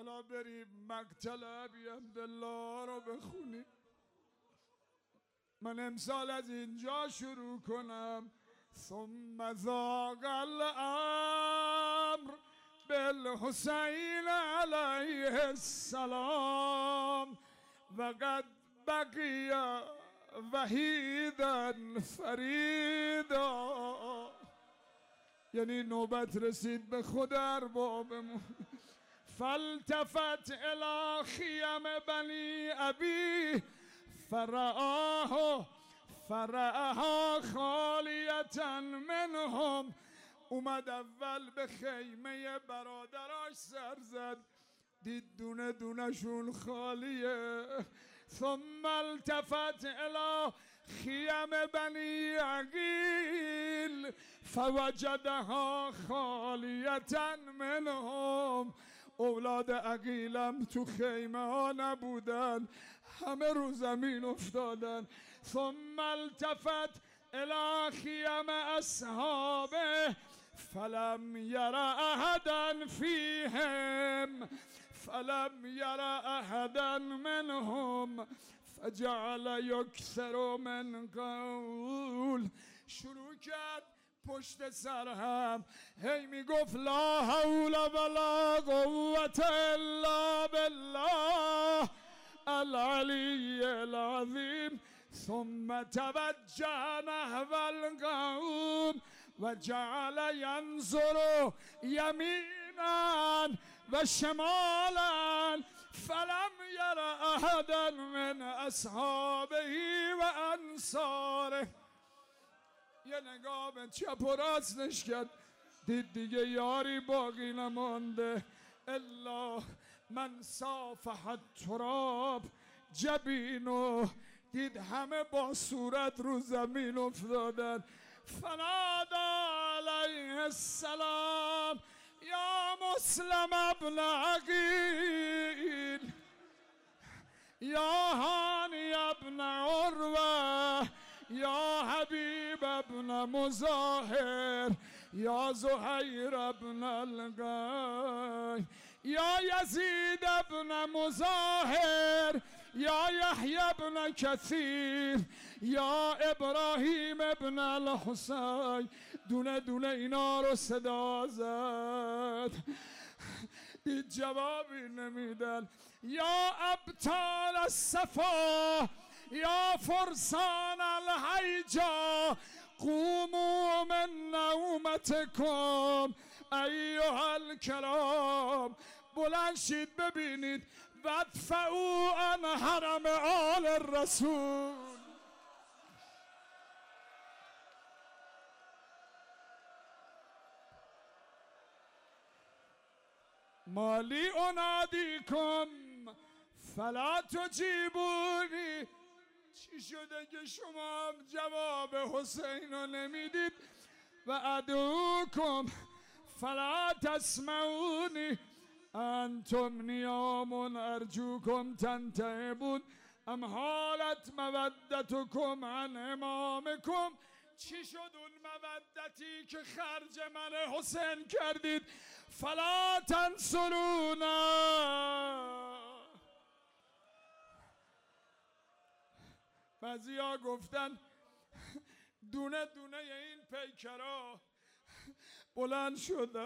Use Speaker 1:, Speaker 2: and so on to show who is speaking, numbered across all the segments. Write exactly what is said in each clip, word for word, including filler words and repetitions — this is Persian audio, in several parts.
Speaker 1: حالا بریم مقتل ابی عبدالله رو بخونیم. من امسال از اینجا شروع کنم. ثم ذاق الامر بالحسین علیه السلام و قد بقی وحیدا فریدا. یعنی نوبت رسید به خود اربابمون. فالتفت الی خیم بنی ابی فرآه فرآها خالیتا منهم. اومد اول به خیمه برادراش سر زد، دید دونه دونه شون خالیه. ثم التفت الی خیم بنی عقیل فوجدها خالیتا منهم. اولاد عقیلم تو خیمه ها نبودن، همه رو زمین افتادن. ثم التفت الی خیم اصحابه فلم یر احدا فیهم فلم یر احدا منهم فجعل یکثر من قول. شروع کرد پشت سر هم هی میگفت لا حول ولا قوة الا بالله العلی العظیم. ثم توجه نحو القوم و جعل ینظر یمینا و شمالا فلم یر احدا من اصحابه و انصاره. یه نگاه به چپ و راستش کرد، دید دیگه یاری باقی نمانده الا من صافح التراب جبینو. دید همه با صورت رو زمین افتادن. فنادى علیه السلام یا مسلم ابن عقیل یا هانی ابن عروه یا حبیب ابن مظاهر یا زهیر ابن القی یا یزید ابن مظاهر یا یحیی ابن کثیر یا ابراهیم ابن الحسین. دونه دونه اینا رو صدا زد، دید جوابی نمیدن. یا ابطال الصفا یا فرسان الحیجا قوموا من نومتکم ایها الکرام. بلند شید ببینید وادفعوا عن حرم آل الرسول. مالی انادیکم فلا تجیبونی. چی شده که شما هم جواب حسین رو نمیدید؟ و ادعوکم فلا تسمعونی انتم نیام ارجوکم تنتهبون ام حالت مودتکم عن امامکم. چی شد اون مودتی که خرج من حسین کردید؟ فلا تنصرونا. بعضی ها گفتن دونه دونه این پیکرها بلند شده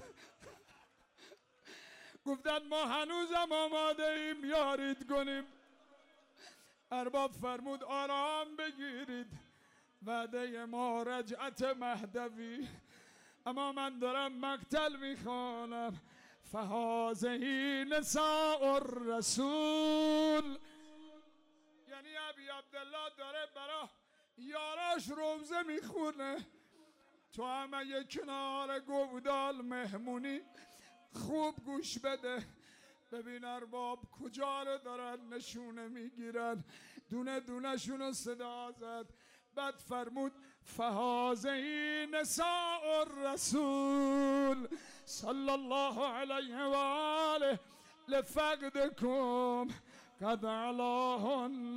Speaker 1: گفتن ما هنوزم آماده ایم یارید کنیم. ارباب فرمود آرام بگیرید، وعده ما رجعت مهدوی. اما من دارم مقتل میخوانم. فهذه نساء الرسول. یعنی ابی عبدالله داره برا یاراش روزه میخونه. تو هم اگه کنار گودال مهمونی خوب گوش بده، ببین ارباب کجا رو دارن نشونه میگیرن. دونه دونه شونو صدا زد. بعد فرمود فهذه نساء الرسول صلی الله علیه و آله لفقدکم قد علاهن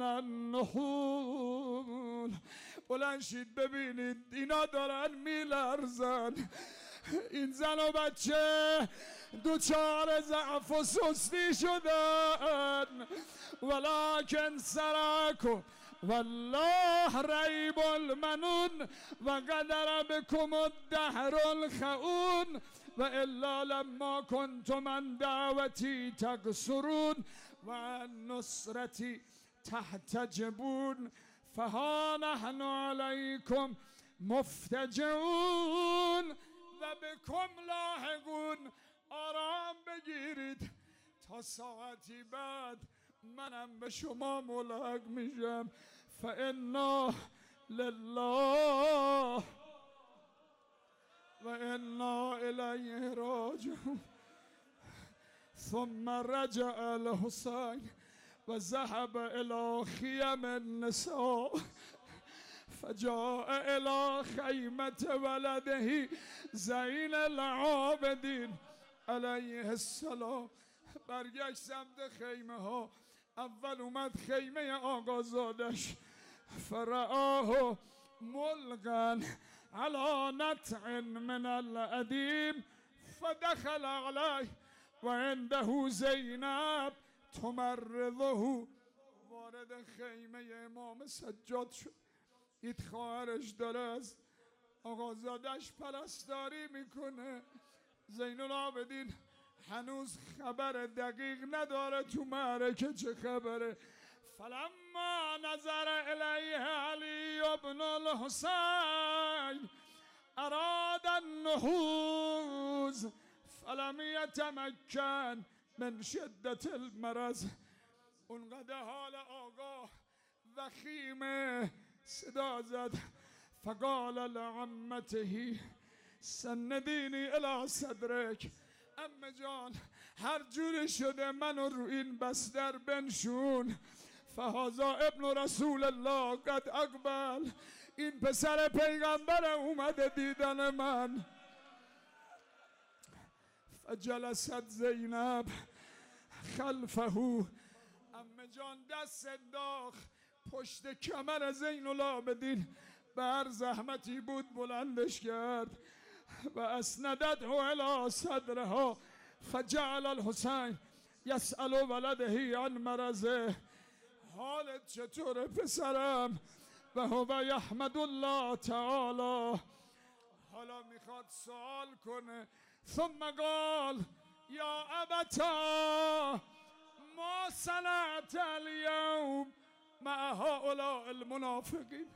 Speaker 1: النحول. بلند شید ببینید اینا دارن میلرزن. این زن و بچه دوچار ضعف و سستی شدن، ولکن سرکم والله ریب المنون و قدر بكم الدهر الخئون و الا لما کنتم من دعوتی تقصرون و نصرتی تحتجبون فها نحن علیکم مفتجعون و بكم لاحقون. آرام بگیرید تا ساعتی بعد منم به شما ملحق میشم. فانا لله و انا الیه راجعون. ثم رجع الحسین و ذهب الى خیم النساء فجاء الى خیمة ولده زین العابدین علیه السلام. برگشت سمت خیمه ها. اول اومد خیمه آقازادش، فرآه ملقا على نطع من الادیم فدخل علیه و عنده زینب تمرضه. وارد خیمه امام سجاد شد. دید خواهرش داره از آقازادش پرستاری میکنه. زین العابدین هنوز خبر دقیق نداره تو معرکه چه خبره. فلما نظر الیه علی ابن الحسین اراد النهوض فلم یتمکن من شدت المرض. اونقدر حال آقا وخیمه صدا زد. فقال لعمته سندینی الی صدرک. امه جان هر جوری شده منو رو این بستر بنشون. فهذا ابن رسول الله قد اقبل. این پسر پیغمبر اومده دیدن من. فجلست زینب خلفه. امه جان دست انداخت پشت کمر زین العابدین. بر زحمتی بود بلندش کرد و اسندته الی صدرها. فجعل الحسین یسأل ولده عن مرضه. حالت چطوره پسرم؟ و هو یحمد الله تعالی. حالا میخواد سوال کنه. ثم قال یا ابتا ما صنعت اليوم مع هؤلاء المنافقین.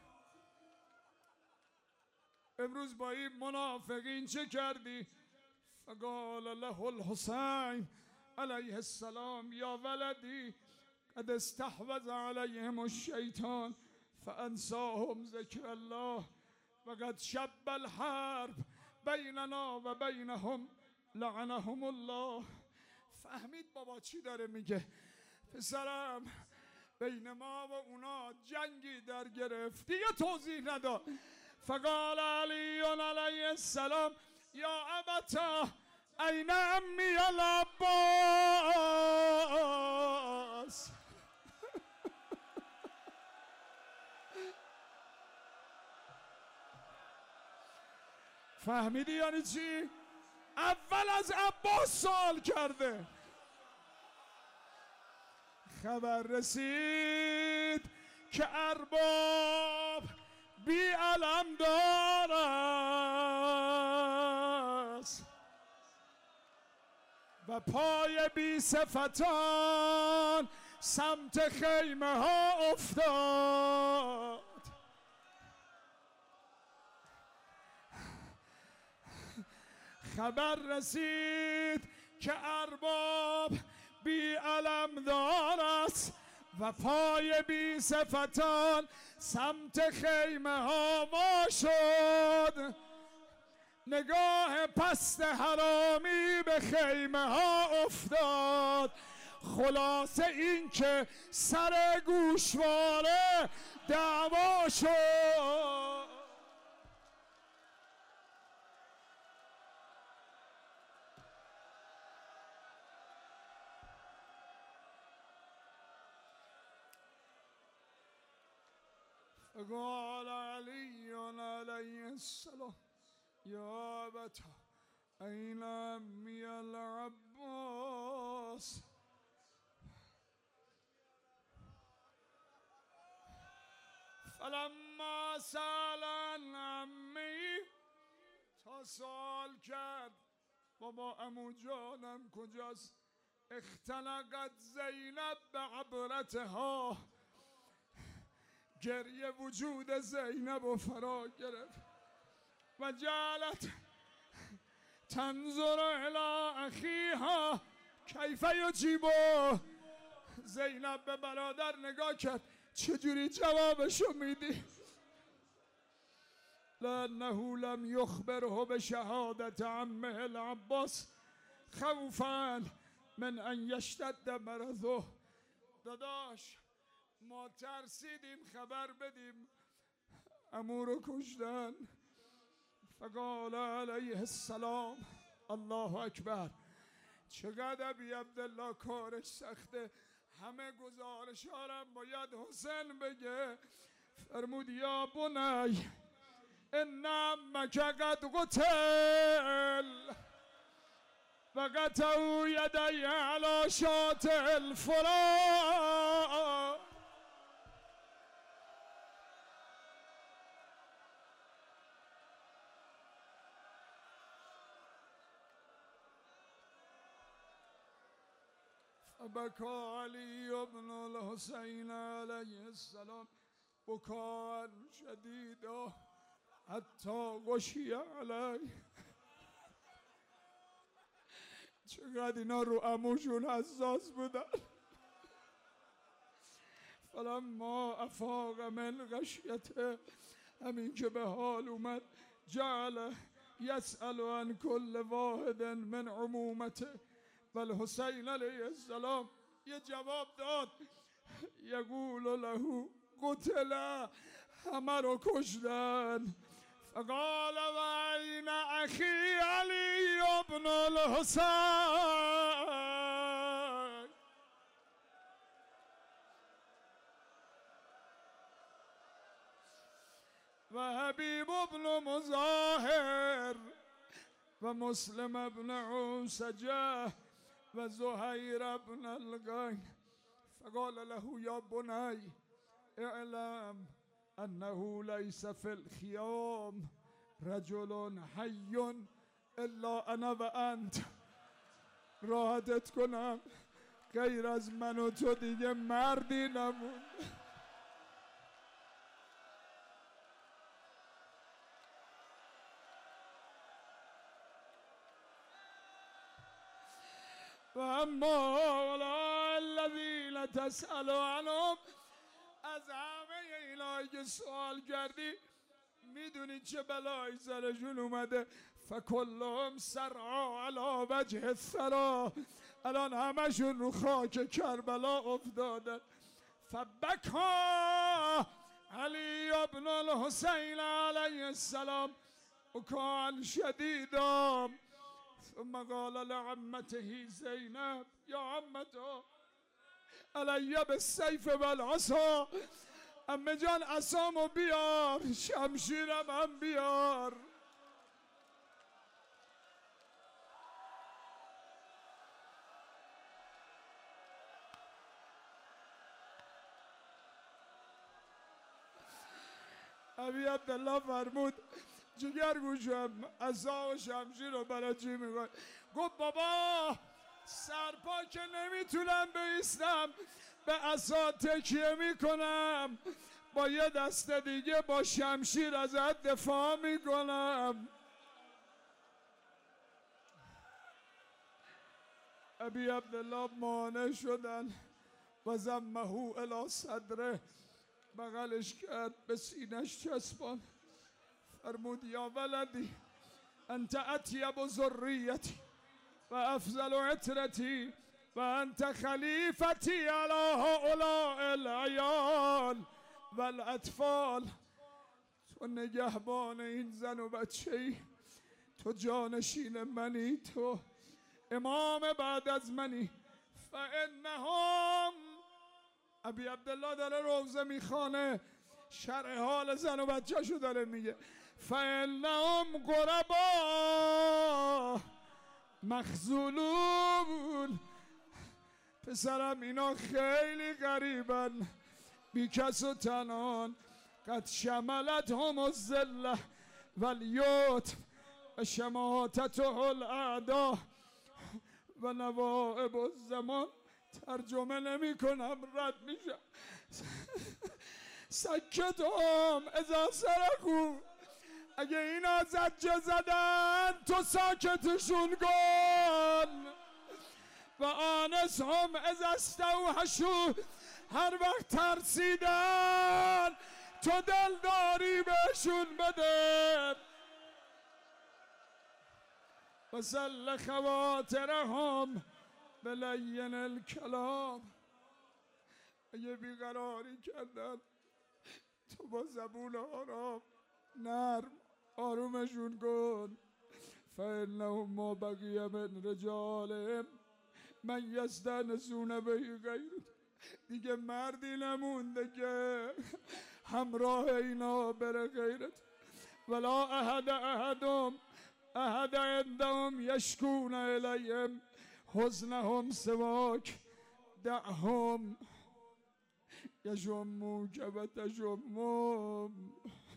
Speaker 1: امروز با این منافقین چه کردی؟ فقال له الحسین علیه السلام یا ولدی قد استحوذ علیهم الشیطان فانساهم ذکر الله وقد شب الحرب بیننا و بینهم لعنهم الله. فهمید بابا چی داره میگه؟ پسرم بین ما و اونا جنگی در گرفت. دیگه توضیح نداد. فقال علی علیه السلام یا ابتا این امی العباس. فهمیدی یعنی چی؟ اول از عباس سوال کرده. خبر رسید که ارباب بی علم دارست و پای بی صفتان سمت خیمه ها افتاد. خبر رسید که ارباب بی علم دارست و پای بی صفتان سمت خیمه ها وا شد. نگاه پست حرامی به خیمه ها افتاد. خلاصه این که سر گوشواره دعوا شد. قال علی علیه السلام یا ابتا این عمی العباس فلما سأل عن عمی، تا سوال کرد بابا عمو جانم کجاست، اختنقت زینب به عبرتها، گریه وجود زینب و فرا گرفت و جعلت تنظر الی اخیها کیف یجیبه. زینب به برادر نگاه کرد، چجوری جوابشو میدی؟ لأنه لم يخبره بشهادت عمه العباس خوفا من ان یشتد مرضه. داداش ما ترسیدیم خبر بدیم عمو رو کشتن. فقال علیه السلام الله اکبر. چقدر ابی عبدالله کارش سخته، همه گزارشارم باید حسین بگه. فرمود یا بنی ان عمک قد قتل و قطعوا یدی علی شاة الفرات. فبكى علي بن الحسين عليه السلام بكاء شديدا حتی غشی علی. چقدر اینا رو عموشون حساس بودن. فلما افاق من غشیته، همین که به حال اومد، جعل یسأل عن کل واحد من عمومته. و الحسین علیه السلام یه جواب داد، یقول له قتل، همه رو کشتن. فقال و این اخی علی ابن الحسین. و حبیب ابن مظاهر و مسلم ابن عوسجه و زهیر ابن القین. فقال له یا بنی اعلم انه لیس فی الخیام رجل حی الا انا و انت. راحتت کنم غیر از من و تو دیگه مردی نمون. و اما الذین تسأل عنهم، از همه اینایی که سوال کردی میدونی چه بلایی سرشون اومده. فکلهم سرعا علی وجه الثری، الان همشون رو خاک کربلا افتادن. فبکا علی ابن الحسین علیه السلام بکاء شدیدا. ثم قال لعمته زینب یا عمتا علی بالسیف والعصا. عمه جان عصامو بیار، شمشیرم هم بیار. ابی عبدالله فرمود جگرگوشم عصا و شمشیر رو برای چی میخوای؟ گفت بابا سرپا که نمیتونم بایستم، به عصا تکیه میکنم، با یه دست دیگه با شمشیر ازت دفاع میکنم. ابی عبدالله مانع شدن و زمه الی صدره، بغلش کرد به سینش چسبان. فرمود یا ولدی انت اطیب ذریتی و افضل عطرتی و انت خلیفتی علی هؤلاء العیال و الاطفال. تو نگهبان این زن و بچه ای، تو جانشین منی، تو امام بعد از منی. فانهم، ابی عبدالله داره روزه میخوانه، شرح حال زن و بچه شو داره میگه. فإنهم غربا مخذولون. پسرم اینا خیلی غریبن، بی کس و تنان. قد شملت هم الذله و الیتم و شماتته الاعدا و نوائب الزمان. ترجمه نمی کنم، رد میشم. سکتهم اذا سرقوا، اگه اینا زجه زدن تو ساکتشون کن. و آنسهم اذا استوحشوا، هر وقت ترسیدن تو دلداری بهشون بده. و سل خواطرهم بلین الکلام، اگه بیقراری کردن تو با زبون آرام نرم آرومشون کن. فإنهم ما بقی من رجالهم من یستأنسون به غیر، دیگه مردی نمونده که همراه اینا بره غیرت. ولا احد احدهم احد عندهم یشکون الیهم حزنهم سواک دعهم یشموک و تشمهم.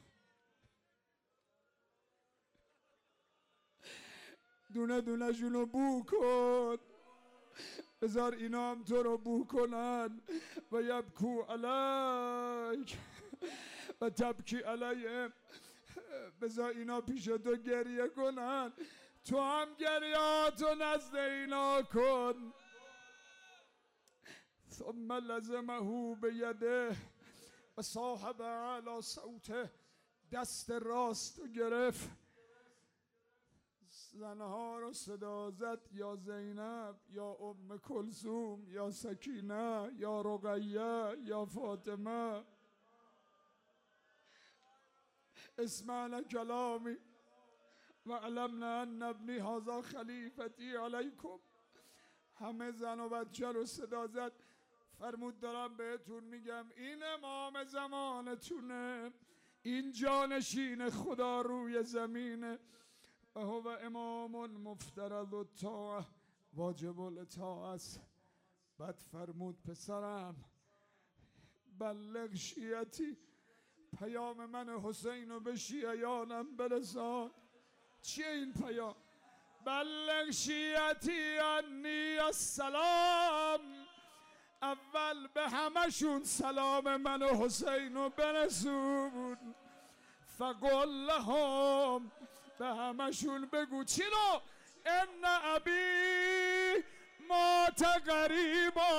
Speaker 1: دونه دونه شونو بو کن، بذار اینا هم تو رو بو کنن. و یبکو علیک و تبکی علیهم، بذار اینا پیش تو گریه کنن، تو هم گریاتو نزد اینا کن. ثم لزمه بیده و صاحب علی صوته، دست راست رو گرفت، زنها رو صدا زد، یا زینب یا ام کلثوم یا سکینه یا رقیه یا فاطمه. اسمعنا کلامی و علمنا ان ابنی هذا خلیفتی علیکم. همه زن و بچه رو صدا زد، فرمود دارم بهتون میگم این امام زمانتونه، این جانشین خدا روی زمینه. و هو امام مفترض الطاعه واجب الاطاعه است. بعد فرمود پسرم بلغ شیعتی، پیام من حسین رو به شیعیانم برسان. چیه این پیام؟ بلغ شیعتی انی السلام، اول به همشون سلام من و حسین رو برسون. فقل لهم، به همشون بگو چی رو؟ ان ابی مات غریبا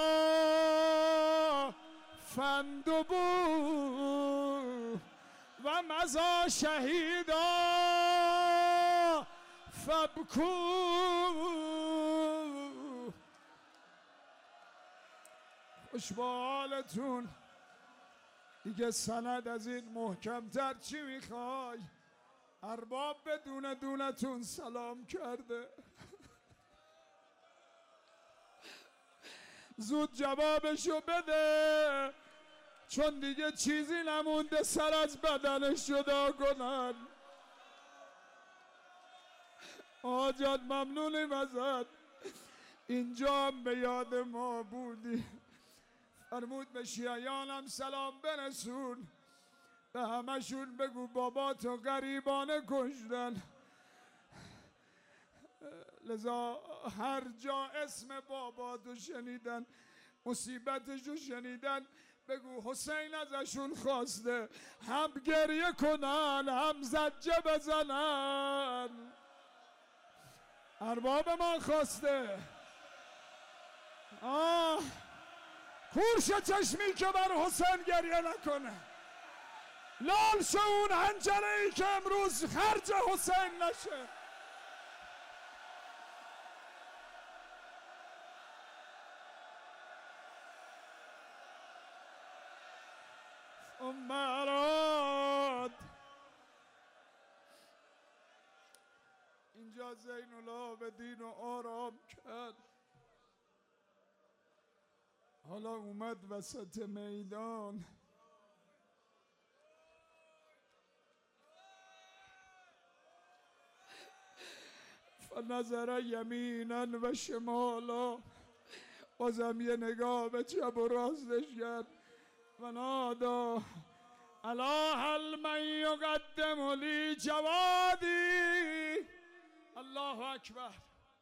Speaker 1: فندبو و مزا شهیدا فبکو. خوش با حالتون دیگه، سند از این محکمتر چی میخوای؟ ارباب به دونه دونتون سلام کرده، زود جوابشو بده، چون دیگه چیزی نمونده سر از بدنش جدا کنن. آجاد ممنونیم ازت، اینجا هم به یاد ما بودی. فرمود به شیعیانم سلام برسون، به همشون بگو بابا تو غریبانه کشتن. لذا هر جا اسم بابا تو شنیدن، مصیبتش رو شنیدن، بگو حسین ازشون خواسته هم گریه کنن هم زجه بزنن. ارباب ما خواسته. آه کورش چشمی که بر حسین گریه نکنه، لال شو اون حنجره ای که امروز خرج حسین نشه. ثم اراد، اینجا زین العابدین رو آرام کرد، حالا اومد وسط میدان. فنظر یمینا و شمالا، بازم یه نگاه به چپ و راستش کرد و نادا الا هل من یقدم لی جوادی. الله اکبر.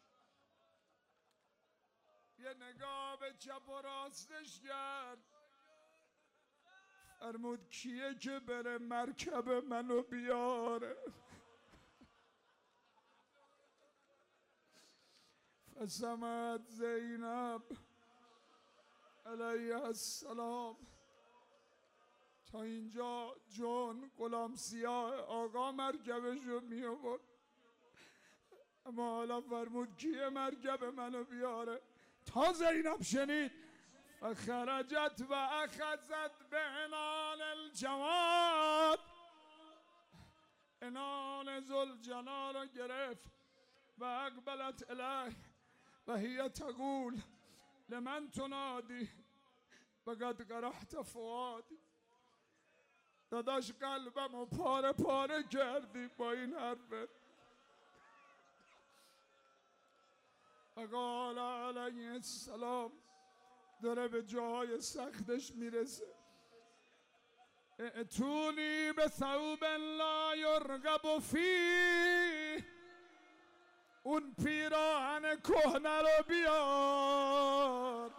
Speaker 1: یه نگاه به چپ و راستش کرد، فرمود کیه که بره مرکب منو بیاره؟ فسمت زینب علیه السلام. تا اینجا جون غلام سیاه آقا مرکبشو می آورد، اما حالا فرمود کیه مرکب منو بیاره؟ تا زینب شنید فخرجت و اخذت به عنان الجواد، عنان ذوالجلال رو گرفت و اقبلت الیه و هی تقول لمن تنادی وقد قرحت فؤادی. داداش قلبم و پاره پاره کردی با این حرفت. قال علیه السلام، داره به جاهای سختش میرسه، ائتونی به ثوب لا یرغب فیه، اون پیراهن کهنه رو بیار،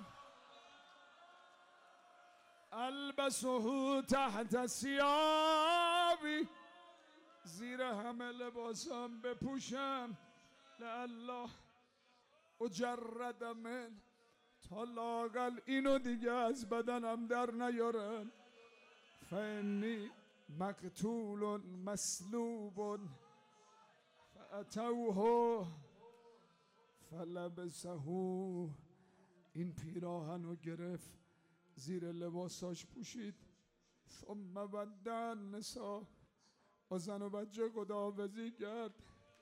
Speaker 1: البسه تحت ثیابی، زیر همه لباسم بپوشم، لالله اجرد من، تا لااقل اینو دیگه از بدنم در نیارن. فانی مقتول مسلوب فاتوه فلبسه، این پیراهن رو گرفت زیر لباساش پوشید. ثم ودع النساء، با زن و بچه خداحافظی کرد.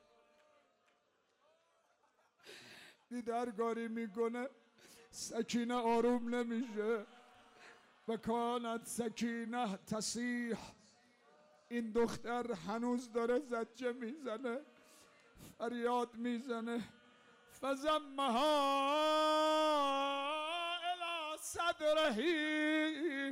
Speaker 1: دیدرگاری میکنه، سکینه آروم نمیشه و کانت سکینه تصیح، این دختر هنوز داره زجه میزنه، فریاد میزنه. فزمها الی صدرهی،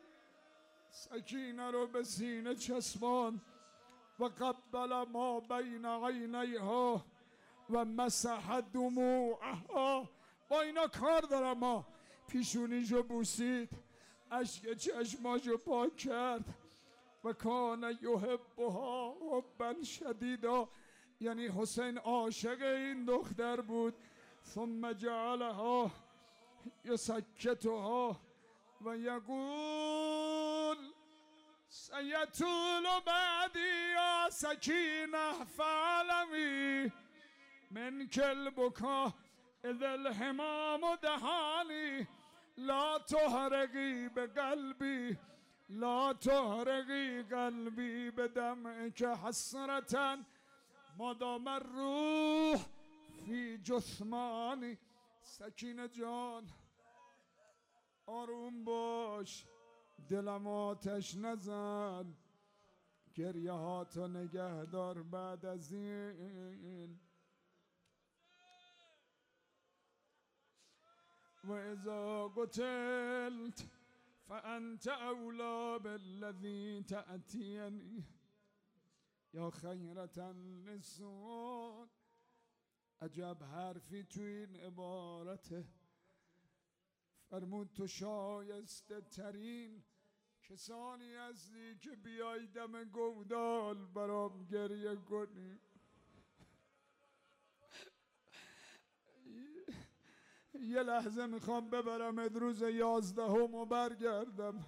Speaker 1: سکینه رو به سینه چسبان و قبل ما بین عینیها و مسح دموعها. با اینا کار دارم، ما پیشونیشو بوسید، اشک چشماشو پاک کرد. و کان یحبها حبا شدیدا، یعنی حسین عاشق این دختر بود. ثم جعلها یسکتها و یقول سیطول بعدی یا سکینه فعلمی من کل بکا اذا الحمام دهانی، لا تحرقی به قلبی، لا تحرقی قلبی به دمعک حسرتا مادام الروح فی جثمانی. سکینه جان آروم باش، دلم آتش نزن، گریه ها تو نگهدار بعد از این. و اذا قتلت فانت اولی بالذی تأتینی یا خیرة للسؤال. عجب حرفی تو این عبارته. فرمود تو شایسته ترین کسانی هستی که بیای دم گودال برام گریه کنی. یه لحظه میخوام ببرم روز یازدهم و برگردم.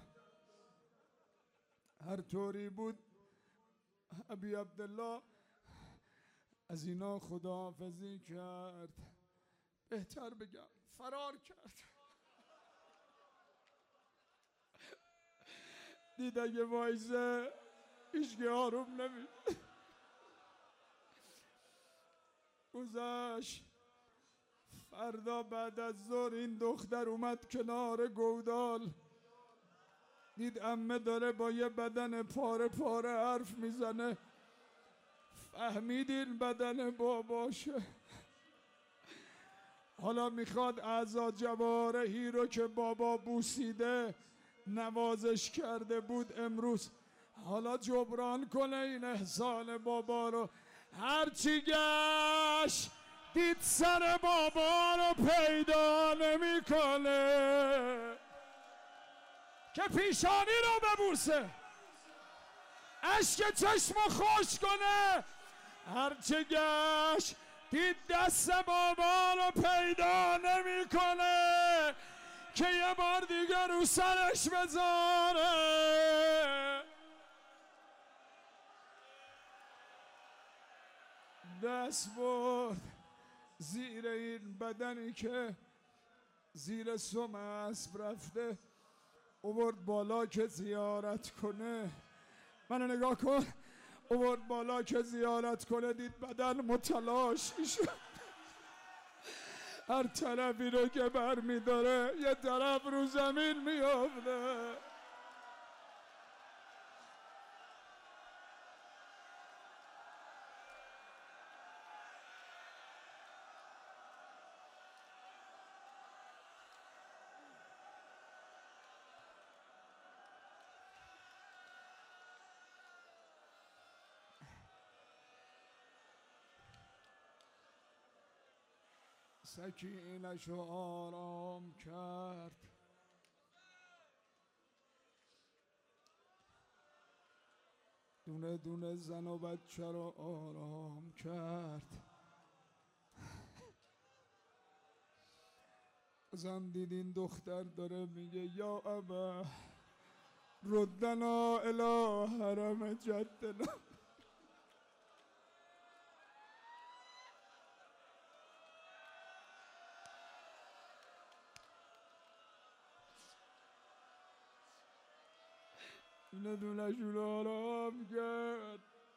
Speaker 1: هر طوری بود ابی عبدالله از اینا خداحافظی کرد، بهتر بگم فرار کرد. دید اگه وایزه هیچگه آروم نمید. گذشت. فردا بعد از ظهر این دختر اومد کنار گودال، دید عمه داره با یه بدن پاره پاره حرف میزنه. فهمیدین بدن باباشه. حالا میخواد اعضا جوارحی رو که بابا بوسیده نوازش کرده بود امروز حالا جبران کنه این احسان بابا رو. هرچی گشت دید سر بابا رو پیدا نمیکنه که پیشانی رو ببوسه، اشک چشم خوش کنه. هرچی گشت دید دست بابا رو پیدا نمیکنه که یه بار دیگه رو سرش بذاره. دست برد زیر این بدنی که زیر سم اسب رفته، اوورد بالا که زیارت کنه. منو نگاه کن، اوورد بالا که زیارت کنه، دید بدن متلاشی شد. هر طرفی رو که بر می داره یه طرف رو زمین می افته. سکینش رو آرام کرد، دونه دونه زن و بچه رو آرام کرد. زن دیدین دختر داره میگه یا ابا ردنا الی حرم جدنا. دونه دونه شون آرام کرد.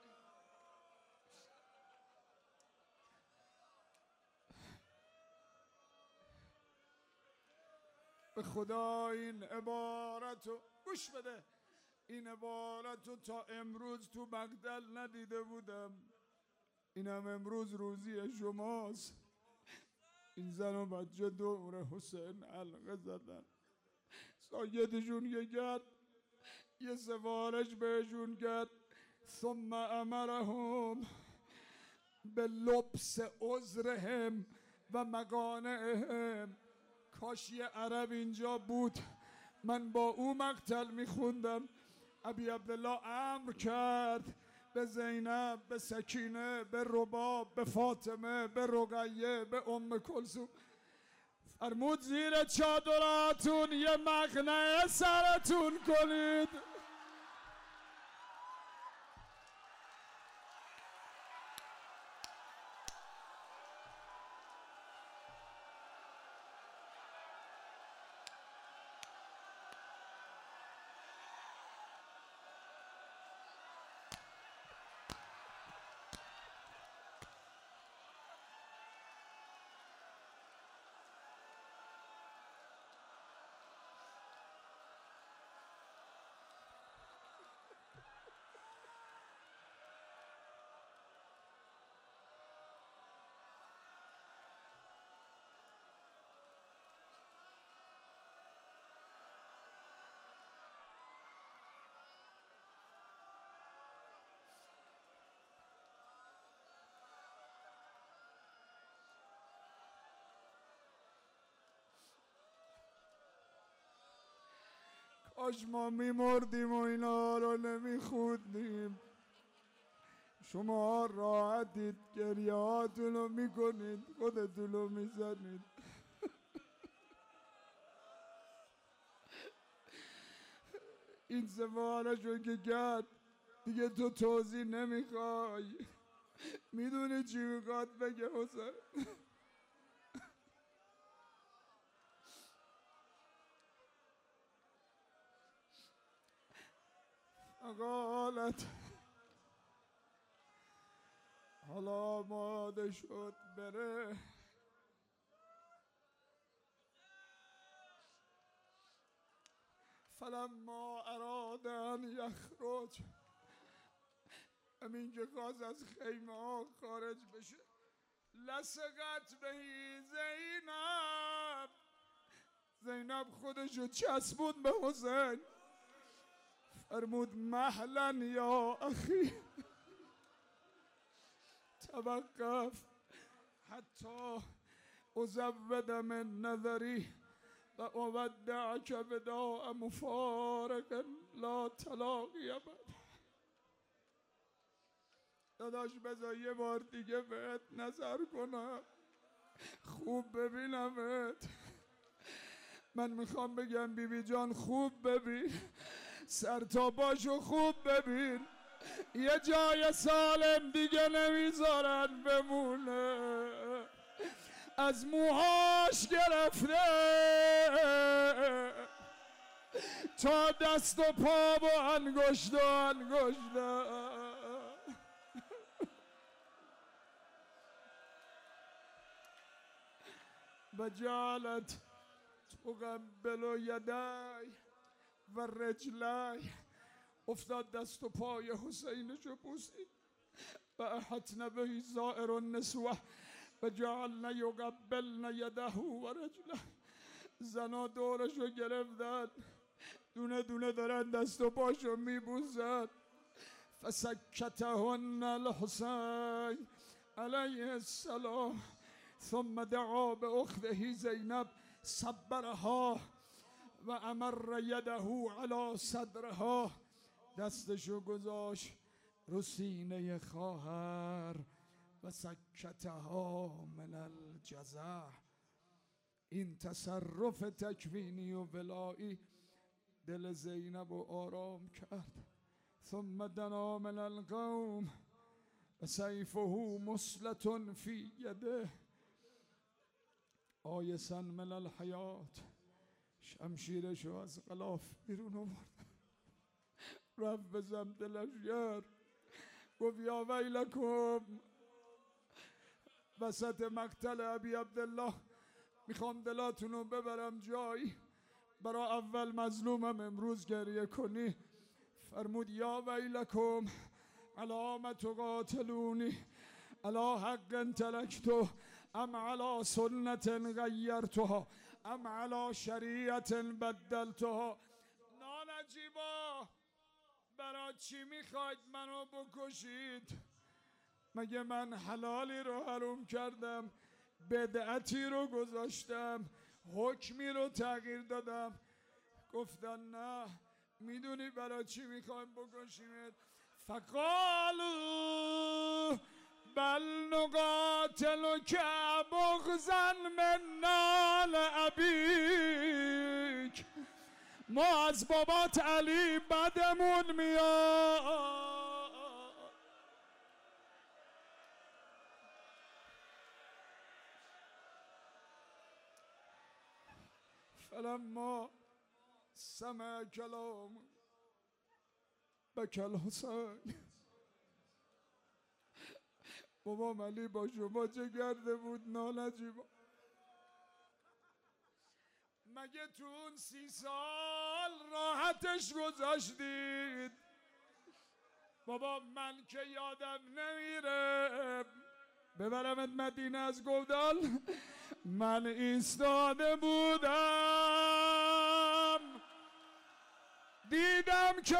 Speaker 1: به خدا این عبارت رو گوش بده، این عبارت رو تا امروز تو مقتل ندیده بودم. اینم امروز روزی شماست. این زن و بچه دور حسین حلقه زدن، سایدشون یه کرد، یه سفارش بهشون کرد. ثم امرهم به لبس عذرهم و مقانعهم. کاش یه عرب اینجا بود، من با او مقتل میخوندم. ابی عبدالله امر کرد به زینب، به سکینه، به رباب، به فاطمه، به رقیه، به ام کلثوم، فرمود زیر چادراتون یه مقنعه سرتون کنید. کاش ما میمردیم و اینا رو نمیخوندیم. شما راحتید، گریه هاتون رو میکنید، خودتون رو میزنید. این سفارشون که کرد دیگه تو توضیح نمیخوای، میدونی چی میخواد بگه حسین؟ قالت حالا آماده شد بره. فلما اراد ان یخرج، همین که خواست از خیمه ها خارج بشه لصقت بهی زینب، زینب خودشو چسبون به حسین، فرمود مهلا یا اخی توقف حتی ازود من نظری و اودعک وداع مفارق لا تلاقی ابد. داداش بذار یه بار دیگه بهت نظر کنم، خوب ببینمت. من میخوام بگم بیبی جان خوب ببین، سر تا پاشو خوب ببین، یه جای سالم دیگه نمیذارن بمونه، از موهاش گرفته تا دست و پا و انگشت و انگشت. و جالت تقبل یدی و رجلی، افتاد دست و پای حسینشو بوسید و احتن به زائر النسوه و جعلن یقبلن یده و رجله. زنا دورشو گرفتن دونه دونه دارن دست و پاشو میبوسن. فسکتهن الحسین علیه السلام ثم دعا به اخته زینب صبرها و امر یده علی صدرها، دستشو گذاشت رو سینه خواهر و سکتها من الجزع. این تصرف تکوینی و ولایی دل زینب و آرام کرد. ثم دنا من القوم و سیفه مسلة فی یده آیسا من الحیات، شمشیرشو از غلاف بیرون آورد، رفت به سمت لشکر، گفت یا ویلکم، وسط مقتل ابی عبدالله میخوام دلاتونو ببرم جایی، برا اول مظلومم امروز گریه کنی. فرمود یا ویلکم علامت قاتلونی علی حق ترکته ام علی سنت غیرتها ام علی شریعت بدلتها. نانجیبا برا چی میخواید منو بکشید؟ مگه من حلالی رو حروم کردم، بدعتی رو گذاشتم، حکمی رو تغییر دادم؟ گفتن نه. میدونی برا چی میخوایم بکشیمت؟ فقالوا بل نقاتلک بغضا من نال ابیک، ما از بابات علی بدمون میاد. فلما سمع کلام بکى الحسین، بابام علی با شما چه کرده بود نانجیبا؟ مگه تو اون سی سال راحتش گذاشتید؟ بابا من که یادم نمیره ببرمت مدینه از گودال، من ایستاده بودم دیدم که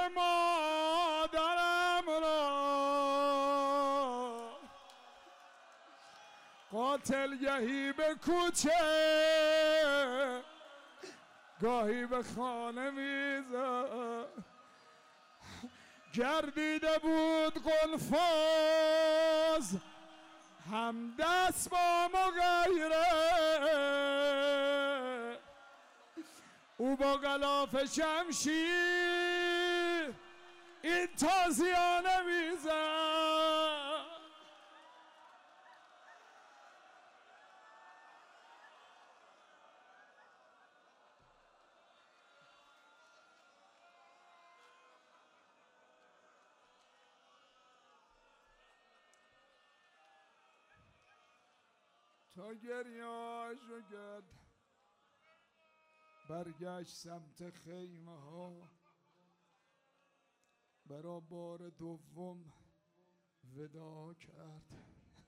Speaker 1: مادرم را قاتل گهی به کوچه گاهی به خانه میزد، گردیده بود قلفاز هم دست با مغیره، او با غلاف شمشیر این تازیانه میزد. تا گریه‌اشو کرد برگشت سمت خیمه ها، برا بار دوم ودا کرد.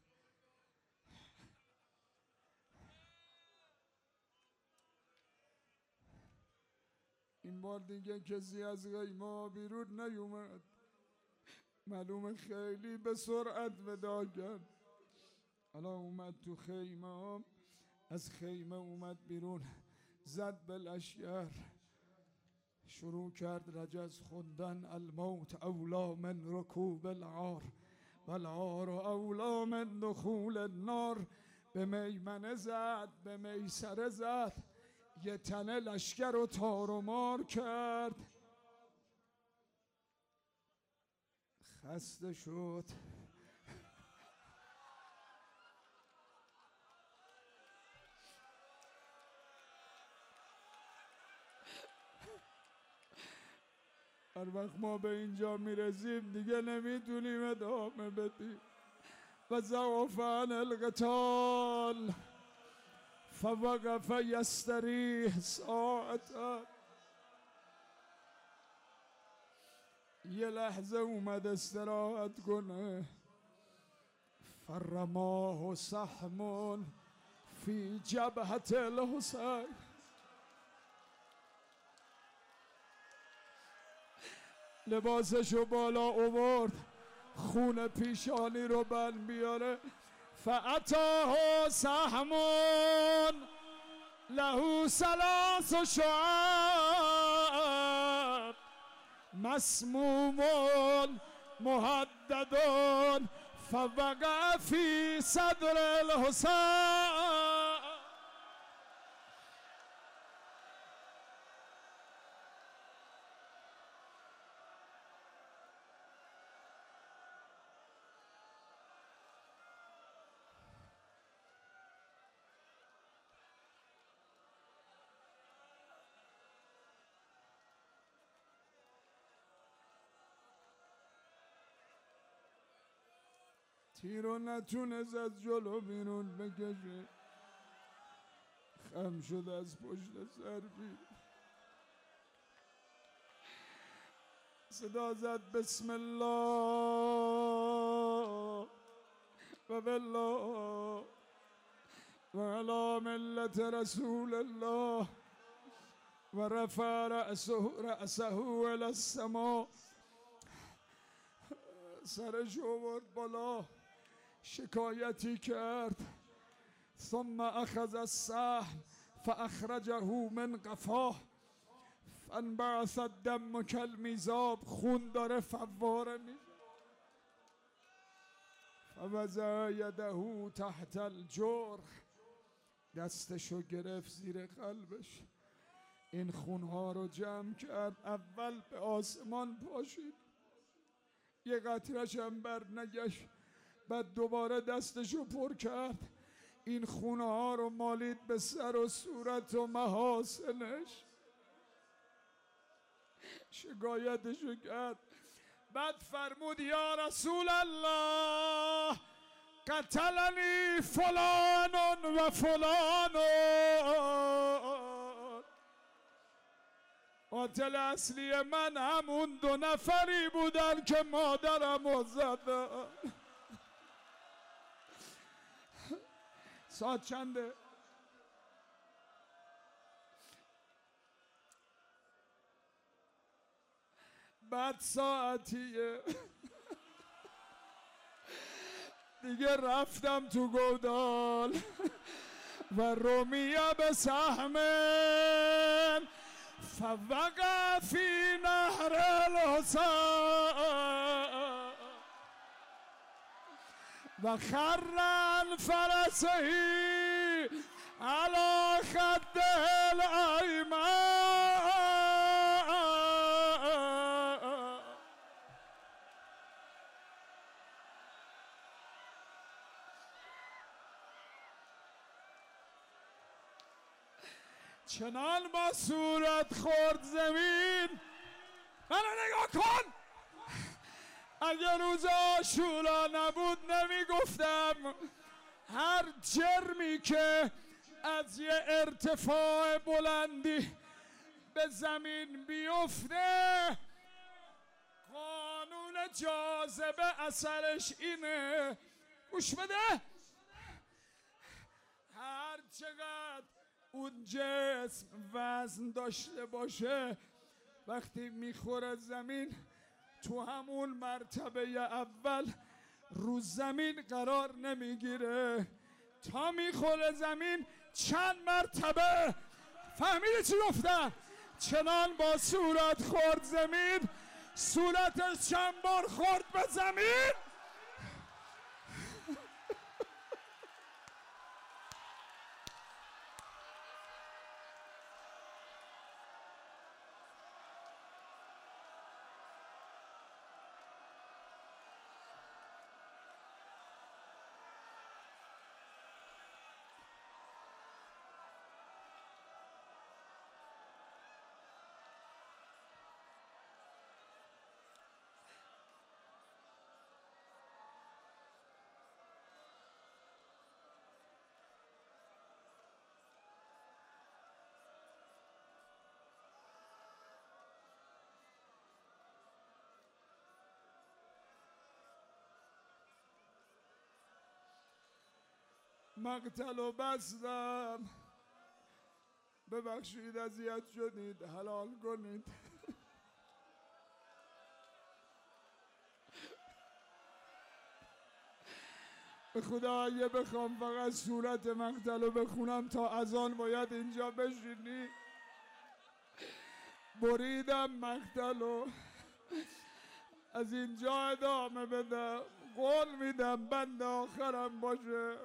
Speaker 1: این بار دیگه کسی از خیمه بیرون نیومد، معلومه خیلی به سرعت ودا کرد. حالا اومد تو خیمه، از خیمه اومد بیرون، زد به لشگر، شروع کرد رجز خوندن. الموت اولا من رکوب العار و العار اولا من دخول النار. به میمنه زد، به میسره زد، یه تنه لشگر رو تار و مار کرد. خسته شد. هر وقت ما به اینجا میرسیم دیگه نمیتونیم ادامه بدیم. و ضعف عن القتال فوقف یستریح ساعتا. یه لحظه اومد استراحت کنه. فرماه سهم فی جبهة الحسین. لباسشو بالا آورد، خون پیشانی رو بند بیاره. فاتاه سهم له ثلاث شعب مسموم مهدد فوقع فی صدر الحسین. تیر رو نتونست از جلو بیرون بکشه، خم شد از پشت سر بید. صدا زد بسم الله و بالله و علی ملت رسول الله. و رفع رأسه رأسه الی السماء. سرش آورد بالا، شکایتی کرد. ثم اخذ السهم فاخرجه من قفاه فانبعث الدم کالمیزاب. خون داره فواره میشه. فوضع یده تحت الجرح. دستشو گرفت زیر قلبش، این خونها رو جمع کرد. اول به آسمان پاشید، یه قطرش هم بر نگشت. بعد دوباره دستشو پر کرد، این خونه ها رو مالید به سر و صورت و محاسنش. شکایتشو کرد. بعد فرمود یا رسول الله قتلنی فلان و فلان. قاتل اصلی من همون دو نفری بودن که مادرم رو زدن. ساعت چنده؟ بعد ساعتیه. دیگه رفتم تو گودال و رمیه به سهمن فوقع فی نهر الحسین و خر فرسه علی خد الایمن. چنان با صورت خورد زمین. منو نگاه کن. اگر روز عاشورا نبود نمیگفتم هر جرمی که از یه ارتفاع بلندی به زمین بیفته قانون جاذبه اثرش اینه. گوش بده، هر چقدر اون جسم وزن داشته باشه وقتی میخوره زمین تو همون مرتبه اول رو زمین قرار نمیگیره تا میخوره زمین چند مرتبه. فهمیدی چی گفتم؟ چنان با صورت خورد زمین، صورتش چند بار خورد به زمین. مقتل و بستم، ببخشید اذیت شدید، حلال کنید. به خدا اگه بخوام فقط صورت مقتل رو بخونم تا اذان باید اینجا بشینی. بریدم مقتل رو، از اینجا ادامه بدم، قول میدم بند آخرم باشه.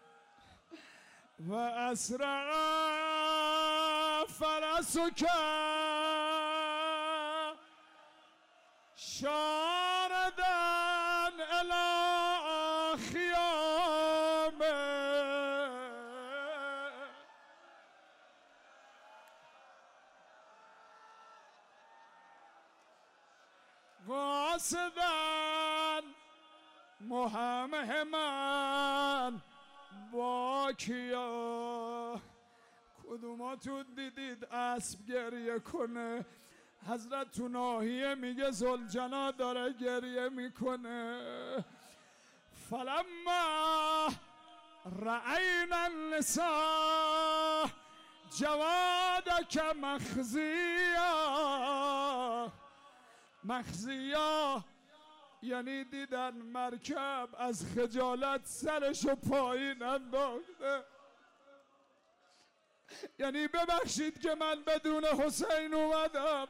Speaker 1: و اسرع فرسک شاردا الی خیام قاصدا مهمهما با کیا. کدوماتون دیدید اسب گریه کنه؟ حضرت تو ناحیه میگه ذوالجنا داره گریه میکنه. فلما رأینا النساء جوادک مخزیا. مخزیا یعنی دیدن مرکب از خجالت سرشو پایین انداخته، یعنی ببخشید که من بدون حسین اومدم.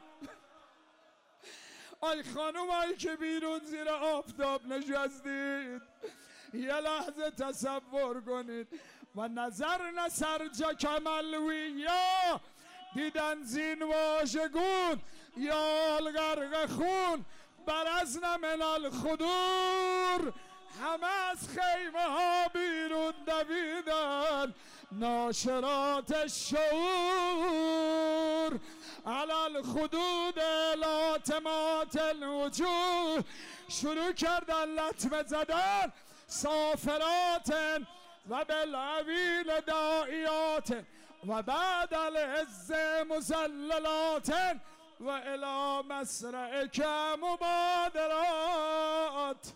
Speaker 1: آی خانومایی که بیرون زیر آفتاب نشستید یه لحظه تصور کنید. و نظر نصر جا کملویا، دیدن زین واژگون یا الغرق خون برزن من الخدور. همه از خیمه ها بیرون دویدن، ناشرات شعور علی الخدود لاتمات الوجوه. شروع کردن لطمه زدن، صافرات و بالعویل داعیات و بعد العز مزللات و الی مسرعک مبادرات.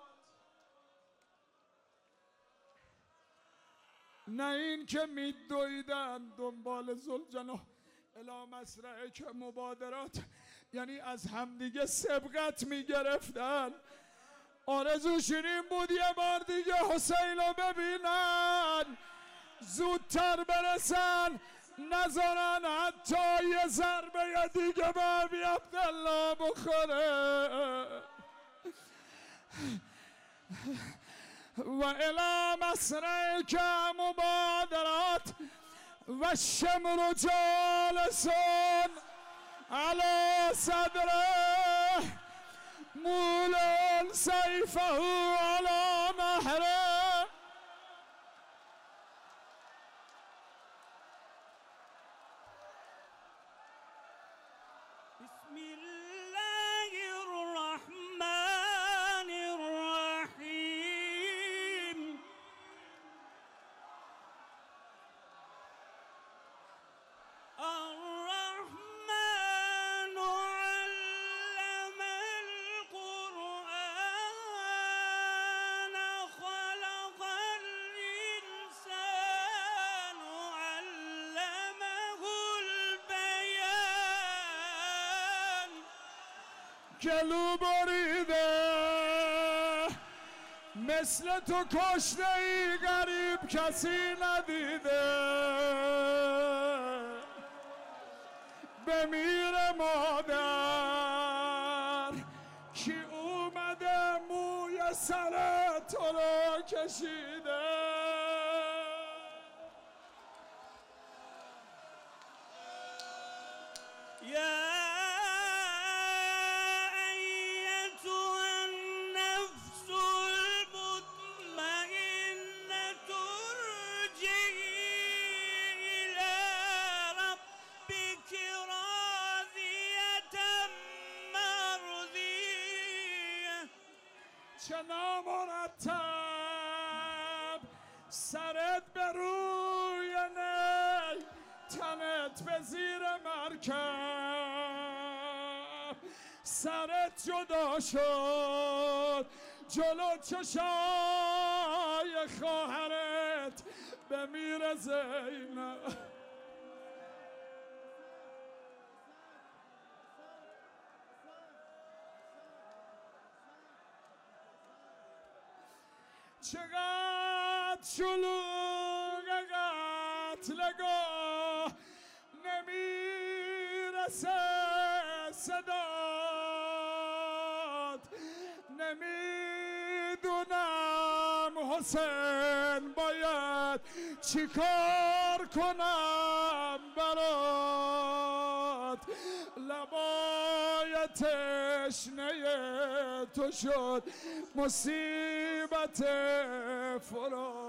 Speaker 1: نه این که میدویدن دنبال ذوالجنا، الی مسرعک مبادرات یعنی از همدیگه سبقت میگرفتن. آرزوشون این بود یه بار دیگه حسین رو ببینن، زودتر برسن، نذارن حتی یه ضربه دیگه به ابی عبدالله بخوره. و الی مسرعک مبادرات و شمر جالسون علی صدره مولن سیفه علی نهره.
Speaker 2: بسم الله الرحمن الرحیم. الرحمن علم القرآن
Speaker 1: گلو بریده مثل تو کشته ای غریب کسی ندیده بمیره مادر کی اومده موی سر تو رو کشیده
Speaker 2: یا
Speaker 1: چه نامرتب سرت به روی نی تنت به زیر مرکب سرت جدا شد جلو چشای خواهرت بمیره زینب چقدر شلوغ قتلگاه نمیرسه صدات نمیدونم حسین باید چی کار کنم برات لبای تشنه تو شد مصیبت فرات